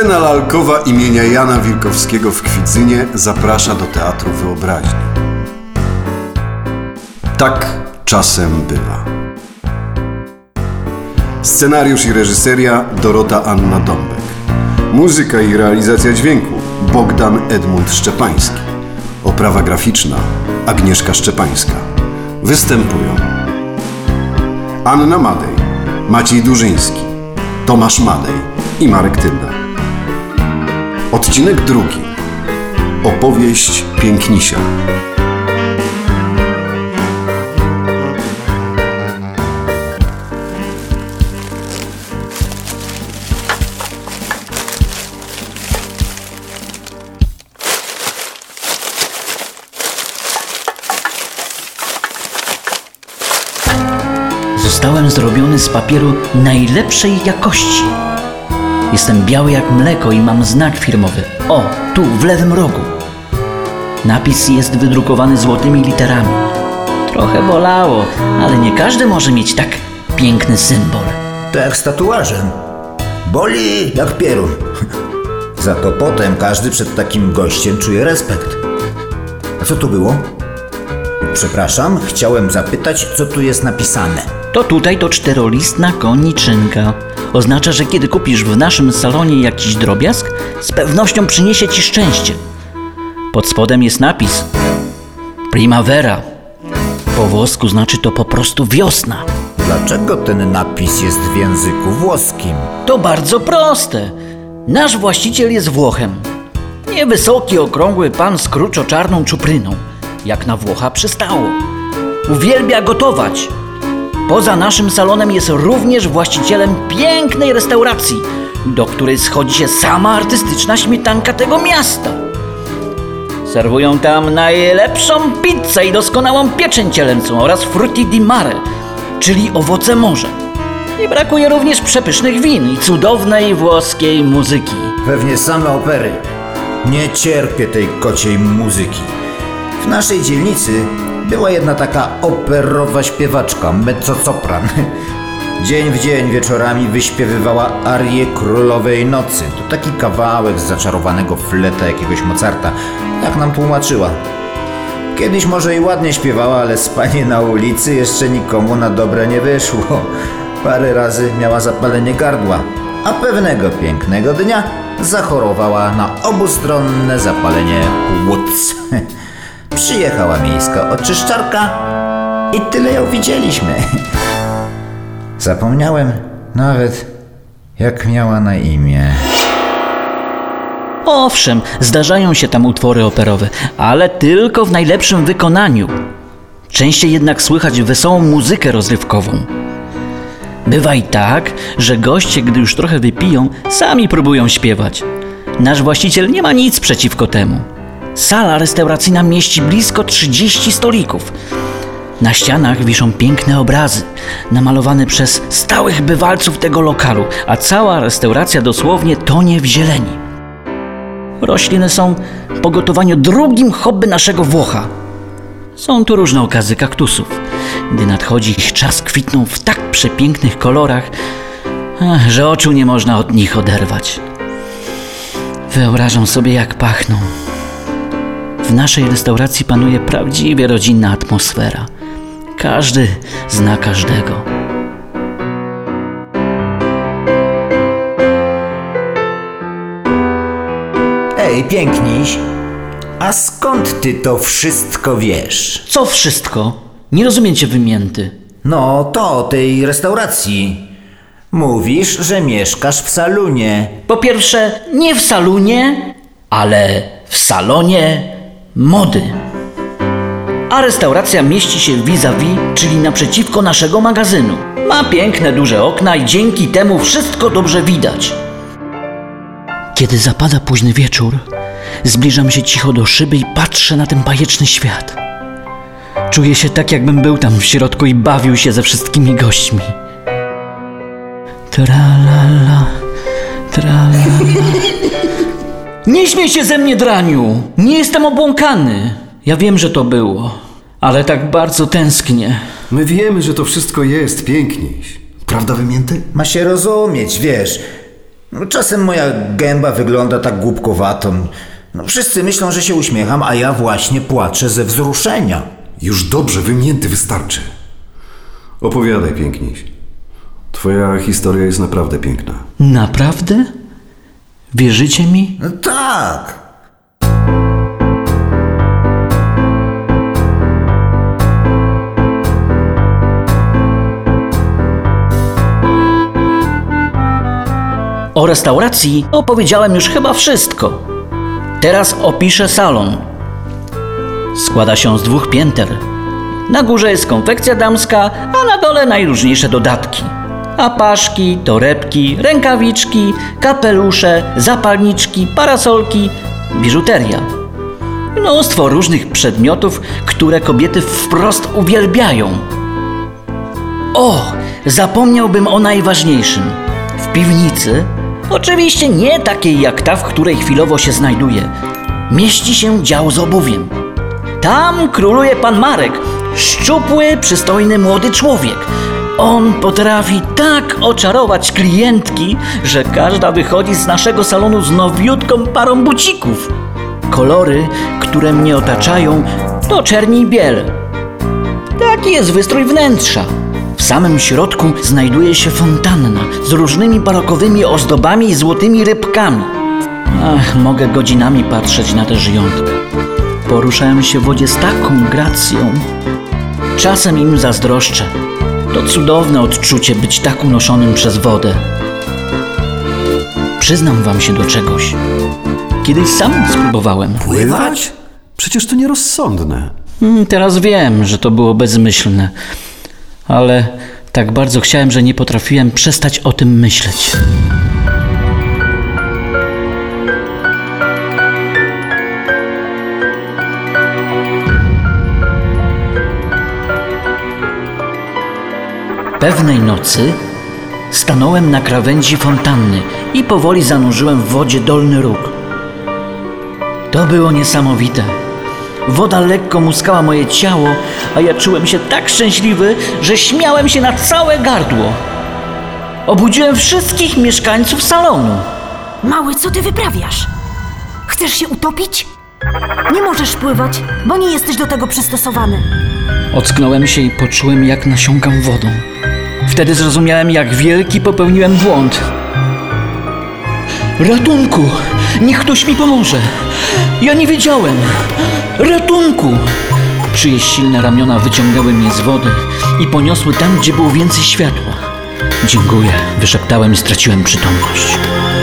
Scena lalkowa imienia Jana Wilkowskiego w Kwidzynie zaprasza do Teatru Wyobraźni. Tak czasem bywa. Scenariusz i reżyseria Dorota Anna Dąbek. Muzyka i realizacja dźwięku Bogdan Edmund Szczepański. Oprawa graficzna Agnieszka Szczepańska. Występują Anna Madej, Maciej Durzyński, Tomasz Madej i Marek Tylda. Odcinek drugi. Opowieść Pięknisia. Zostałem zrobiony z papieru najlepszej jakości. Jestem biały jak mleko i mam znak firmowy. O, tu, w lewym rogu. Napis jest wydrukowany złotymi literami. Trochę bolało, ale nie każdy może mieć tak piękny symbol. To jak z tatuażem. Boli jak pierun. Za to potem każdy przed takim gościem czuje respekt. A co tu było? Przepraszam, chciałem zapytać, co tu jest napisane. To tutaj to czterolistna koniczynka. Oznacza, że kiedy kupisz w naszym salonie jakiś drobiazg, z pewnością przyniesie ci szczęście. Pod spodem jest napis Primavera. Po włosku znaczy to po prostu wiosna. Dlaczego ten napis jest w języku włoskim? To bardzo proste. Nasz właściciel jest Włochem. Niewysoki, okrągły pan z kruczo-czarną czupryną. Jak na Włocha przystało. Uwielbia gotować. Poza naszym salonem jest również właścicielem pięknej restauracji, do której schodzi się sama artystyczna śmietanka tego miasta. Serwują tam najlepszą pizzę i doskonałą pieczeń cielęcą oraz frutti di mare, czyli owoce morza. I brakuje również przepysznych win i cudownej włoskiej muzyki. Pewnie same opery. Nie cierpię tej kociej muzyki. W naszej dzielnicy była jedna taka operowa śpiewaczka, mezzosopran. Dzień w dzień wieczorami wyśpiewywała arię Królowej Nocy. To taki kawałek z zaczarowanego fleta jakiegoś Mozarta, jak nam tłumaczyła. Kiedyś może i ładnie śpiewała, ale spanie na ulicy jeszcze nikomu na dobre nie wyszło. Parę razy miała zapalenie gardła, a pewnego pięknego dnia zachorowała na obustronne zapalenie płuc. Przyjechała miejska oczyszczarka i tyle ją widzieliśmy. Zapomniałem nawet, jak miała na imię. Owszem, zdarzają się tam utwory operowe, ale tylko w najlepszym wykonaniu. Częściej jednak słychać wesołą muzykę rozrywkową. Bywa i tak, że goście, gdy już trochę wypiją, sami próbują śpiewać. Nasz właściciel nie ma nic przeciwko temu. Sala restauracyjna mieści blisko 30 stolików. Na ścianach wiszą piękne obrazy, namalowane przez stałych bywalców tego lokalu, a cała restauracja dosłownie tonie w zieleni. Rośliny są po gotowaniu drugim hobby naszego Włocha. Są tu różne okazy kaktusów. Gdy nadchodzi ich czas, kwitną w tak przepięknych kolorach, że oczu nie można od nich oderwać. Wyobrażam sobie, jak pachną. W naszej restauracji panuje prawdziwie rodzinna atmosfera. Każdy zna każdego. Ej, Piękniś, a skąd ty to wszystko wiesz? Co wszystko? Nie rozumiem cię, wymięty. No, to o tej restauracji. Mówisz, że mieszkasz w salonie. Po pierwsze, nie w salonie, ale w salonie mody. A restauracja mieści się vis-a-vis, czyli naprzeciwko naszego magazynu. Ma piękne, duże okna i dzięki temu wszystko dobrze widać. Kiedy zapada późny wieczór, zbliżam się cicho do szyby i patrzę na ten bajeczny świat. Czuję się tak, jakbym był tam w środku i bawił się ze wszystkimi gośćmi. Tra-la-la, tra-la-la. Nie śmiej się ze mnie, draniu! Nie jestem obłąkany. Ja wiem, że to było, ale tak bardzo tęsknię. My wiemy, że to wszystko jest Piękniś. Prawda, wymięty? Ma się rozumieć, wiesz. Czasem moja gęba wygląda tak głupkowato. Wszyscy myślą, że się uśmiecham, a ja właśnie płaczę ze wzruszenia. Już dobrze, wymięty wystarczy. Opowiadaj piękniej. Twoja historia jest naprawdę piękna. Naprawdę? Wierzycie mi? Tak. O restauracji opowiedziałem już chyba wszystko. Teraz opiszę salon. Składa się z 2 pięter. Na górze jest konfekcja damska, a na dole najróżniejsze dodatki. Apaszki, torebki, rękawiczki, kapelusze, zapalniczki, parasolki, biżuteria. Mnóstwo różnych przedmiotów, które kobiety wprost uwielbiają. O, zapomniałbym o najważniejszym. W piwnicy, oczywiście nie takiej jak ta, w której chwilowo się znajduję, mieści się dział z obuwiem. Tam króluje pan Marek, szczupły, przystojny młody człowiek. On potrafi tak oczarować klientki, że każda wychodzi z naszego salonu z nowiutką parą bucików. Kolory, które mnie otaczają, to czerni i biel. Taki jest wystrój wnętrza. W samym środku znajduje się fontanna z różnymi barokowymi ozdobami i złotymi rybkami. Mogę godzinami patrzeć na tę żyjątkę. Poruszają się w wodzie z taką gracją. Czasem im zazdroszczę. To cudowne odczucie być tak unoszonym przez wodę. Przyznam wam się do czegoś. Kiedyś sam spróbowałem. Pływać? Przecież to nierozsądne. Teraz wiem, że to było bezmyślne. Ale tak bardzo chciałem, że nie potrafiłem przestać o tym myśleć. Pewnej nocy stanąłem na krawędzi fontanny i powoli zanurzyłem w wodzie dolny róg. To było niesamowite. Woda lekko muskała moje ciało, a ja czułem się tak szczęśliwy, że śmiałem się na całe gardło. Obudziłem wszystkich mieszkańców salonu. Mały, co ty wyprawiasz? Chcesz się utopić? Nie możesz pływać, bo nie jesteś do tego przystosowany. Ocknąłem się i poczułem, jak nasiąkam wodą. Wtedy zrozumiałem, jak wielki popełniłem błąd. Ratunku! Niech ktoś mi pomoże! Ja nie wiedziałem! Ratunku! Czyjeś silne ramiona wyciągały mnie z wody i poniosły tam, gdzie było więcej światła. Dziękuję, wyszeptałem i straciłem przytomność.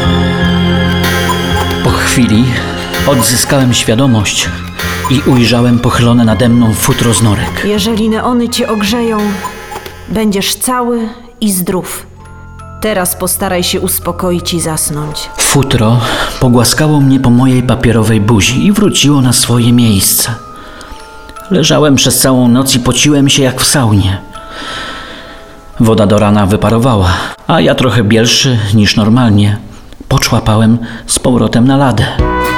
Po chwili odzyskałem świadomość i ujrzałem pochylone nade mną futro z norek. Jeżeli neony cię ogrzeją, będziesz cały i zdrów. Teraz postaraj się uspokoić i zasnąć. Futro pogłaskało mnie po mojej papierowej buzi i wróciło na swoje miejsce. Leżałem przez całą noc i pociłem się jak w saunie. Woda do rana wyparowała, a ja trochę bielszy niż normalnie poczłapałem z powrotem na ladę.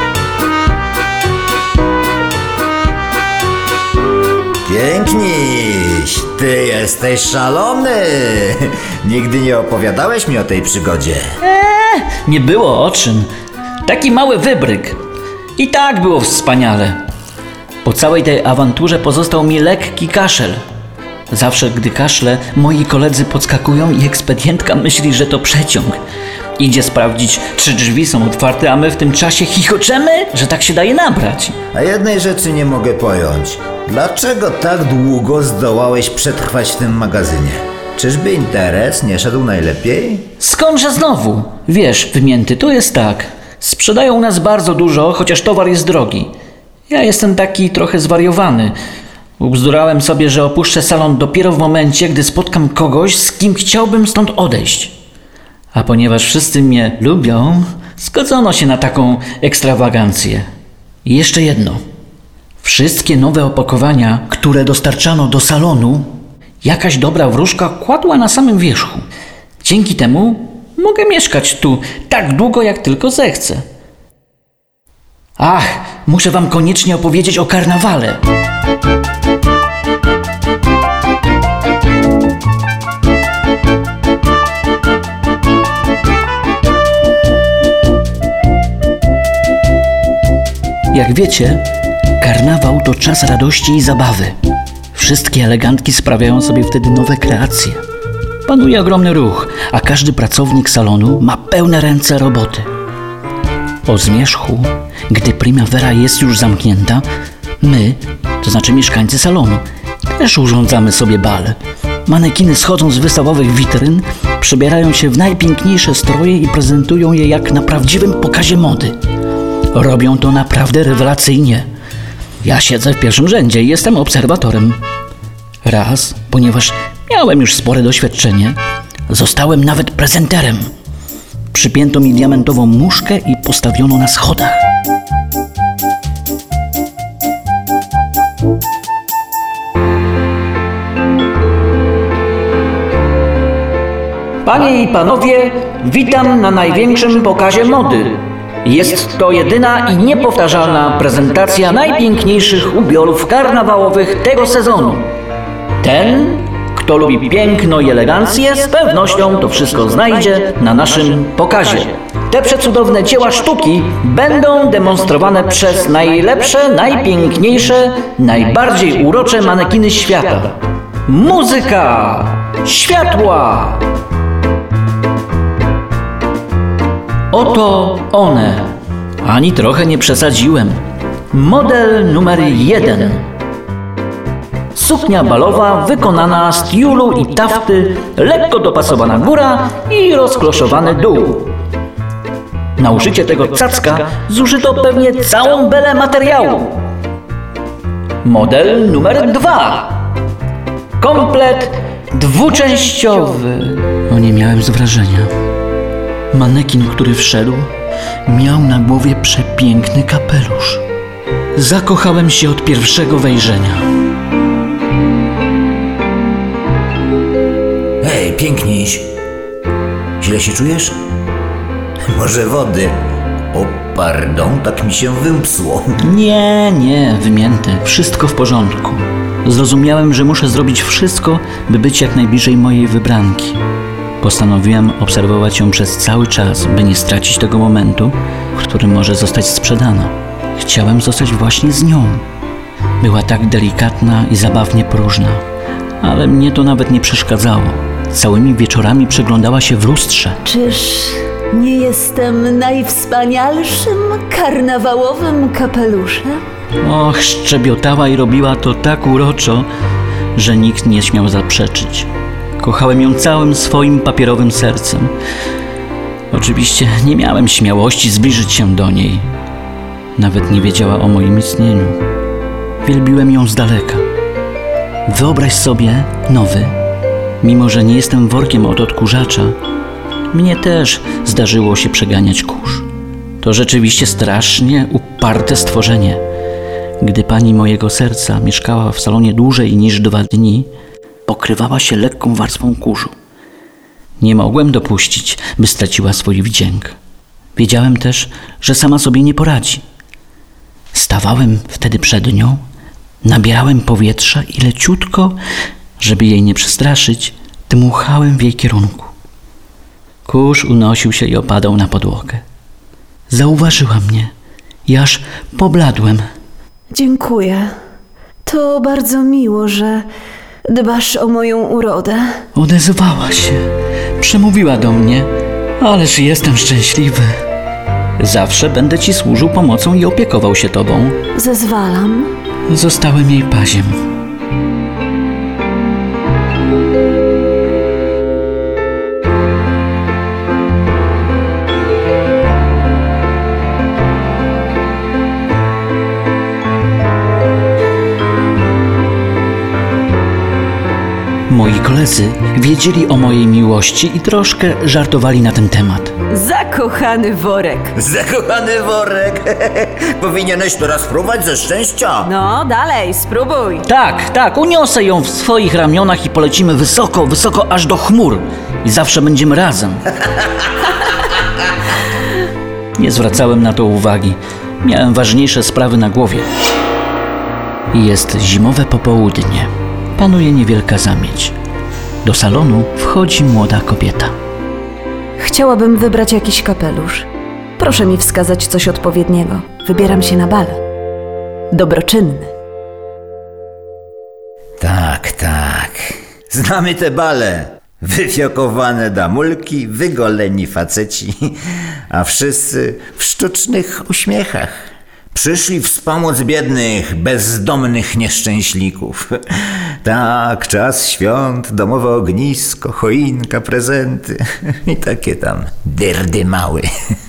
Piękniś, ty jesteś szalony. Nigdy nie opowiadałeś mi o tej przygodzie. Nie było o czym. Taki mały wybryk. I tak było wspaniale. Po całej tej awanturze pozostał mi lekki kaszel. Zawsze, gdy kaszlę, moi koledzy podskakują i ekspedientka myśli, że to przeciąg. Idzie sprawdzić, czy drzwi są otwarte, a my w tym czasie chichoczemy, że tak się daje nabrać. A jednej rzeczy nie mogę pojąć. Dlaczego tak długo zdołałeś przetrwać w tym magazynie? Czyżby interes nie szedł najlepiej? Skądże znowu? Wiesz, wymięty, to jest tak. Sprzedają u nas bardzo dużo, chociaż towar jest drogi. Ja jestem taki trochę zwariowany. Ubzdurałem sobie, że opuszczę salon dopiero w momencie, gdy spotkam kogoś, z kim chciałbym stąd odejść. A ponieważ wszyscy mnie lubią, zgodzono się na taką ekstrawagancję. I jeszcze jedno. Wszystkie nowe opakowania, które dostarczano do salonu, jakaś dobra wróżka kładła na samym wierzchu. Dzięki temu mogę mieszkać tu tak długo, jak tylko zechcę. Ach, muszę wam koniecznie opowiedzieć o karnawale. Jak wiecie, karnawał to czas radości i zabawy. Wszystkie elegantki sprawiają sobie wtedy nowe kreacje. Panuje ogromny ruch, a każdy pracownik salonu ma pełne ręce roboty. O zmierzchu, gdy primawera jest już zamknięta, my, to znaczy mieszkańcy salonu, też urządzamy sobie bal. Manekiny schodzą z wystawowych witryn, przebierają się w najpiękniejsze stroje i prezentują je jak na prawdziwym pokazie mody. Robią to naprawdę rewelacyjnie. Ja siedzę w pierwszym rzędzie i jestem obserwatorem. Raz, ponieważ miałem już spore doświadczenie, zostałem nawet prezenterem. Przypięto mi diamentową muszkę i postawiono na schodach. Panie i panowie, witam na największym pokazie mody. Jest to jedyna i niepowtarzalna prezentacja najpiękniejszych ubiorów karnawałowych tego sezonu. Ten, kto lubi piękno i elegancję, z pewnością to wszystko znajdzie na naszym pokazie. Te przecudowne dzieła sztuki będą demonstrowane przez najlepsze, najpiękniejsze, najbardziej urocze manekiny świata. Muzyka! Światła! Oto one. Ani trochę nie przesadziłem. Model numer 1. Suknia balowa wykonana z tiulu i tafty, lekko dopasowana góra i rozkloszowany dół. Na użycie tego cacka zużyto pewnie całą belę materiału. Model numer 2. Komplet dwuczęściowy. Nie miałem z wrażenia. Manekin, który wszedł, miał na głowie przepiękny kapelusz. Zakochałem się od pierwszego wejrzenia. Hej, piękniś. Źle się czujesz? Może wody? O, pardon, tak mi się wymknęło. Nie, wymięte. Wszystko w porządku. Zrozumiałem, że muszę zrobić wszystko, by być jak najbliżej mojej wybranki. Postanowiłem obserwować ją przez cały czas, by nie stracić tego momentu, w którym może zostać sprzedana. Chciałem zostać właśnie z nią. Była tak delikatna i zabawnie próżna, ale mnie to nawet nie przeszkadzało. Całymi wieczorami przeglądała się w lustrze. Czyż nie jestem najwspanialszym karnawałowym kapeluszem? Och, szczebiotała i robiła to tak uroczo, że nikt nie śmiał zaprzeczyć. Kochałem ją całym swoim papierowym sercem. Oczywiście nie miałem śmiałości zbliżyć się do niej. Nawet nie wiedziała o moim istnieniu. Wielbiłem ją z daleka. Wyobraź sobie, nowy, mimo że nie jestem workiem od odkurzacza, mnie też zdarzyło się przeganiać kurz. To rzeczywiście strasznie uparte stworzenie. Gdy pani mojego serca mieszkała w salonie dłużej niż 2 dni, pokrywała się lekką warstwą kurzu. Nie mogłem dopuścić, by straciła swój wdzięk. Wiedziałem też, że sama sobie nie poradzi. Stawałem wtedy przed nią, nabierałem powietrza i leciutko, żeby jej nie przestraszyć, dmuchałem w jej kierunku. Kurz unosił się i opadał na podłogę. Zauważyła mnie i aż pobladłem. Dziękuję. To bardzo miło, że dbasz o moją urodę. Odezwała się, przemówiła do mnie, ależ jestem szczęśliwy. Zawsze będę ci służył pomocą i opiekował się tobą. Zezwalam. Zostałem jej paziem. Moi koledzy wiedzieli o mojej miłości i troszkę żartowali na ten temat. Zakochany worek. Zakochany worek. Powinieneś to raz spróbować ze szczęścia. No, dalej, spróbuj. Tak, uniosę ją w swoich ramionach i polecimy wysoko, wysoko aż do chmur. I zawsze będziemy razem. Nie zwracałem na to uwagi. Miałem ważniejsze sprawy na głowie. Jest zimowe popołudnie. Panuje niewielka zamieć. Do salonu wchodzi młoda kobieta. Chciałabym wybrać jakiś kapelusz. Proszę mi wskazać coś odpowiedniego. Wybieram się na bal. dobroczynny. Tak, tak. Znamy te bale. Wyfiokowane damulki, wygoleni faceci, a wszyscy w sztucznych uśmiechach. Przyszli wspomóc biednych, bezdomnych nieszczęśników. Tak, czas świąt, domowe ognisko, choinka, prezenty i takie tam dyrdy mały.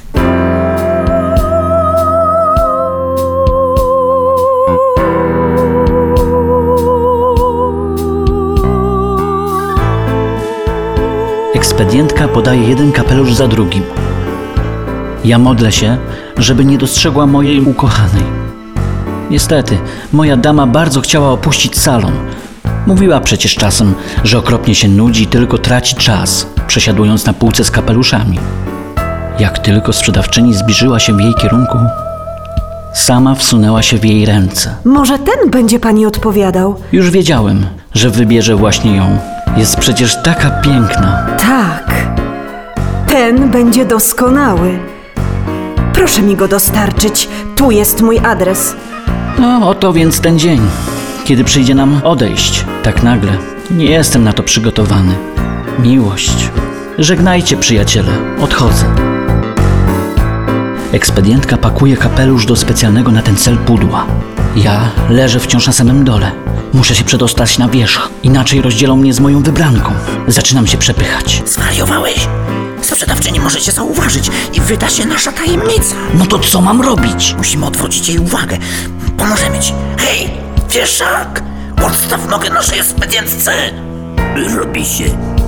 Ekspedientka podaje jeden kapelusz za drugim. Ja modlę się, żeby nie dostrzegła mojej ukochanej. Niestety, moja dama bardzo chciała opuścić salon. Mówiła przecież czasem, że okropnie się nudzi i tylko traci czas, przesiadując na półce z kapeluszami. Jak tylko sprzedawczyni zbliżyła się w jej kierunku, sama wsunęła się w jej ręce. Może ten będzie pani odpowiadał? Już wiedziałem, że wybierze właśnie ją. Jest przecież taka piękna. Tak. Ten będzie doskonały. Proszę mi go dostarczyć. Tu jest mój adres. No, oto więc ten dzień, kiedy przyjdzie nam odejść. Tak nagle. Nie jestem na to przygotowany. Miłość. Żegnajcie, przyjaciele. Odchodzę. Ekspedientka pakuje kapelusz do specjalnego na ten cel pudła. Ja leżę wciąż na samym dole. Muszę się przedostać na wierzch, inaczej rozdzielą mnie z moją wybranką. Zaczynam się przepychać. Zwariowałeś? Sprzedawczyni może cię zauważyć i wyda się nasza tajemnica. No to co mam robić? Musimy odwrócić jej uwagę. Pomożemy ci. Hej, wieszak! Odstaw nogę naszej ekspedientce! Robi się.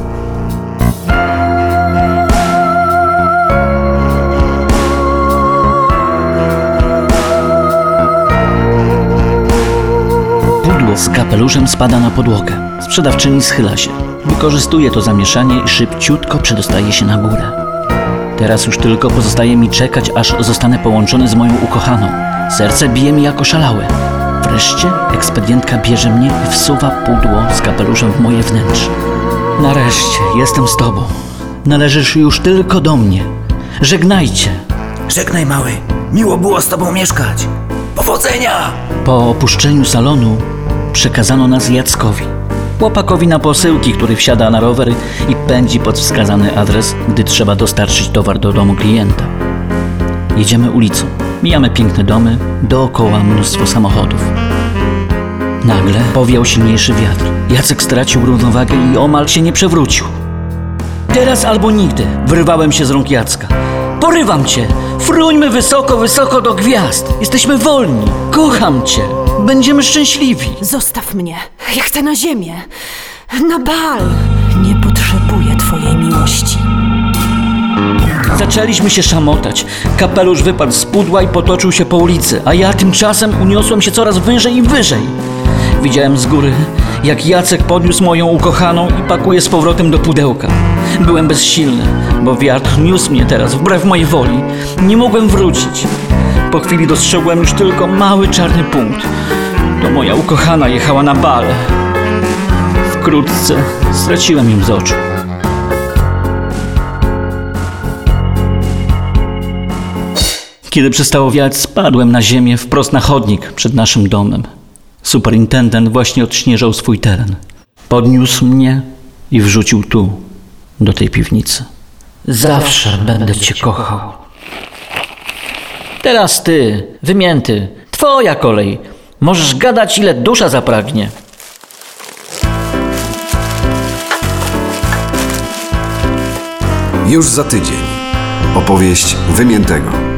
Pudło z kapeluszem spada na podłogę. Sprzedawczyni schyla się. Wykorzystuje to zamieszanie i szybciutko przedostaje się na górę. Teraz już tylko pozostaje mi czekać, aż zostanę połączony z moją ukochaną. Serce bije mi jak oszalałe. Wreszcie ekspedientka bierze mnie i wsuwa pudło z kapeluszem w moje wnętrze. Nareszcie jestem z tobą. Należysz już tylko do mnie. Żegnajcie. Żegnaj, mały. Miło było z tobą mieszkać. Powodzenia! Po opuszczeniu salonu przekazano nas Jackowi, chłopakowi na posyłki, który wsiada na rower i pędzi pod wskazany adres, gdy trzeba dostarczyć towar do domu klienta. Jedziemy ulicą, mijamy piękne domy, dookoła mnóstwo samochodów. Nagle powiał silniejszy wiatr. Jacek stracił równowagę i omal się nie przewrócił. Teraz albo nigdy wyrwałem się z rąk Jacka. Porywam cię! Fruńmy wysoko, wysoko do gwiazd! Jesteśmy wolni! Kocham cię! Będziemy szczęśliwi! Zostaw mnie. Ja chcę na ziemię. Na bal. Nie potrzebuję twojej miłości. Zaczęliśmy się szamotać. Kapelusz wypadł z pudła i potoczył się po ulicy, a ja tymczasem uniosłem się coraz wyżej i wyżej. Widziałem z góry, jak Jacek podniósł moją ukochaną i pakuje z powrotem do pudełka. Byłem bezsilny, bo wiatr niósł mnie teraz wbrew mojej woli. Nie mogłem wrócić. Po chwili dostrzegłem już tylko mały czarny punkt. To moja ukochana jechała na bal. Wkrótce straciłem ją z oczu. Kiedy przestało wiać, spadłem na ziemię wprost na chodnik przed naszym domem. Superintendent właśnie odśnieżał swój teren. Podniósł mnie i wrzucił tu, do tej piwnicy. Zawsze będę cię kochał. Teraz ty, wymięty, twoja kolej. Możesz gadać, ile dusza zapragnie. Już za tydzień. Opowieść Wymiętego.